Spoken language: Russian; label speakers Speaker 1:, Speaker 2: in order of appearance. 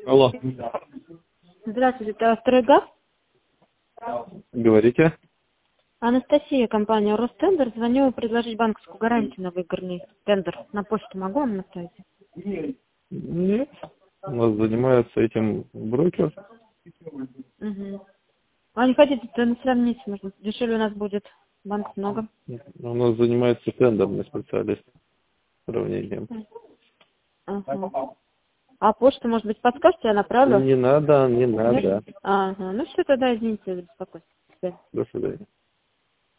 Speaker 1: Алло.
Speaker 2: Здравствуйте, это «Стройгаз».
Speaker 1: Говорите.
Speaker 2: Анастасия, компания «Ростендер». Звоню предложить банковскую гарантию на выигранный тендер. На почту могу вам направить?
Speaker 1: Нет. У нас занимается этим брокер.
Speaker 2: Угу. А не хотите, то на сравнить можно. Дешевле у нас будет. Банков много.
Speaker 1: У нас занимается тендерный специалист сравнением.
Speaker 2: Ага. А почту, может быть, подскажете, я направлю?
Speaker 1: Не надо, не
Speaker 2: Нет?
Speaker 1: надо.
Speaker 2: Ага. Ну все, тогда извините за беспокойство.
Speaker 1: До свидания.